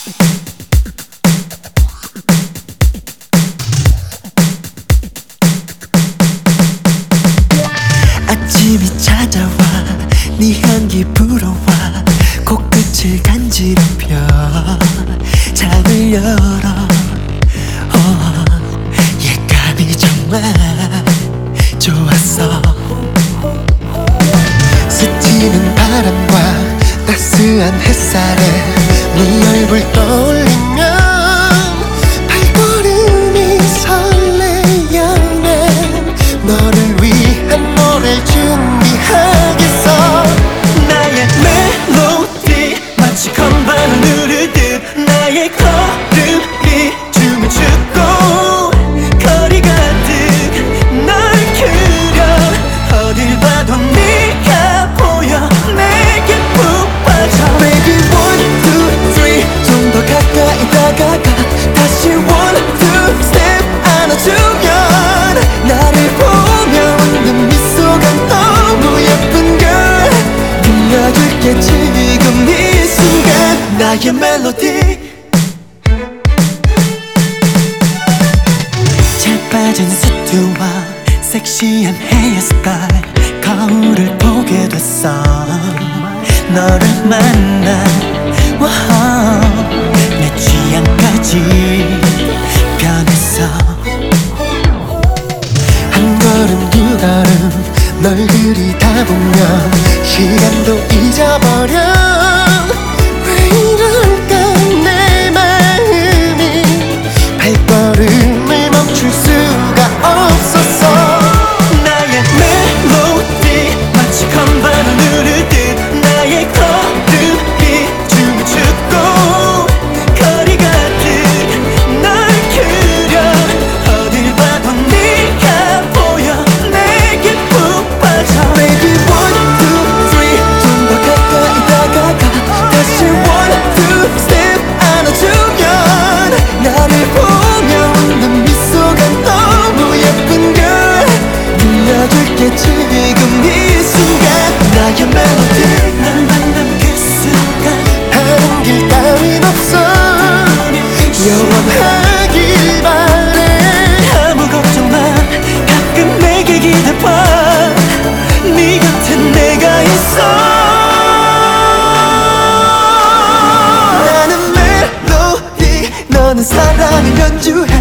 아침이 찾아와 네 향기 불어와 코끝을 간지럽혀 창을 열어 예감이 정말 좋았어. 스치는 바람과 따스한 햇살에 네 얼굴 떠올리면 발걸음이 설레어 난 너를 위한 노래를 준비하겠어. 나의 멜로디 마치 건반을 누르듯 나의 걸음이 춤을 추고 거리 가득 널 그려 어딜 봐도 네가 보여 내게 푹 빠져. Baby one two three 좀 더 가까이 다가가 다시 one two step 안아주면 나를 보며 웃는 미소가 너무 예쁜 girl 들려줄게 지금 이 순간 나의 멜로디. 잘 빠진 수트와 섹시한 헤어스타일 거울을 보게 됐어. 너를 만나 내 취향까지 변했어. 한 걸음 두 걸음 널 들이다보면 시간도 잊어버려. 왜 이럴까 내 마음이 발걸음을 멈출 수가 없었어. 나의 멜로디 마치 건반을 누르듯 나의 걸음이 춤을 추고 거리 가득 널 그려 어딜 봐도 네가 보여 내게 푹 빠져. Baby one two three 좀 더 가까이 다가가 다시 one two step 안아주면 나를 보며 웃는 미소가 너무 예쁜 girl 들려줄게 지금 이 순간 나의 멜로디. 날 만난 그 순간 다른 길 따윈 없어 영원하길 바래. 아무 걱정 마 가끔 내게 기대봐 네 곁에 내가 있어. 나는 멜로디 너는 사랑을 연주해